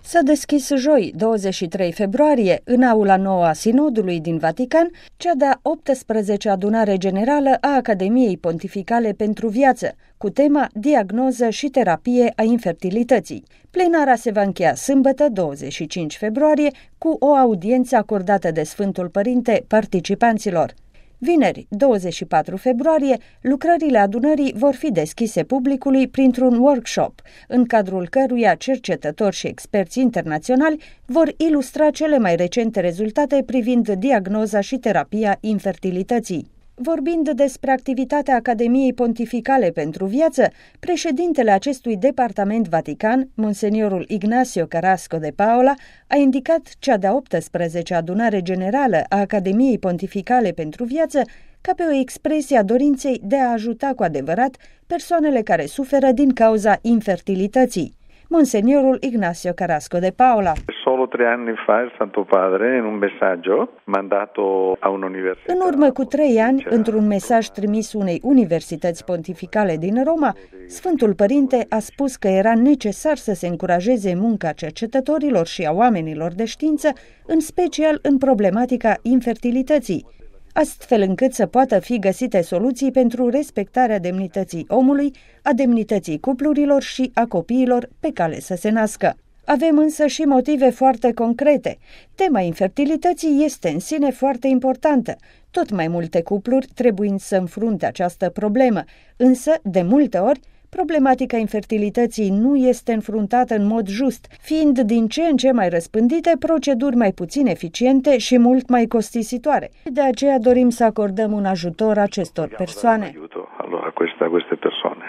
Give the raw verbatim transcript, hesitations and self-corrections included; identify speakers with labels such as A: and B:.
A: S-a deschis joi, douăzeci și trei februarie, în aula nouă a Sinodului din Vatican, cea de-a optsprezecea adunare generală a Academiei Pontificale pentru Viață, cu tema Diagnoză și terapie a infertilității. Plenara se va încheia sâmbătă, douăzeci și cinci februarie, cu o audiență acordată de Sfântul Părinte participanților. Vineri, douăzeci și patru februarie, lucrările adunării vor fi deschise publicului printr-un workshop, în cadrul căruia cercetători și experți internaționali vor ilustra cele mai recente rezultate privind diagnoza și terapia infertilității. Vorbind despre activitatea Academiei Pontificale pentru Viață, președintele acestui departament Vatican, Monseniorul Ignacio Carrasco de Paola, a indicat cea de-a optsprezecea adunare generală a Academiei Pontificale pentru Viață ca pe o expresie a dorinței de a ajuta cu adevărat persoanele care suferă din cauza infertilității. Monseniorul Ignacio Carrasco de Paola.
B: Solo tre anni fa il Santo Padre, in un messaggio mandato a un'università.
A: În urmă cu trei ani, într-un mesaj trimis unei universități pontificale din Roma, Sfântul Părinte a spus că era necesar să se încurajeze munca cercetătorilor și a oamenilor de știință, în special în problematica infertilității, astfel încât să poată fi găsite soluții pentru respectarea demnității omului, a demnității cuplurilor și a copiilor pe cale să se nască. Avem însă și motive foarte concrete. Tema infertilității este în sine foarte importantă. Tot mai multe cupluri trebuind să înfrunte această problemă, însă, de multe ori, problematica infertilității nu este înfruntată în mod just, fiind din ce în ce mai răspândite proceduri mai puțin eficiente și mult mai costisitoare. De aceea dorim să acordăm un ajutor acestor persoane.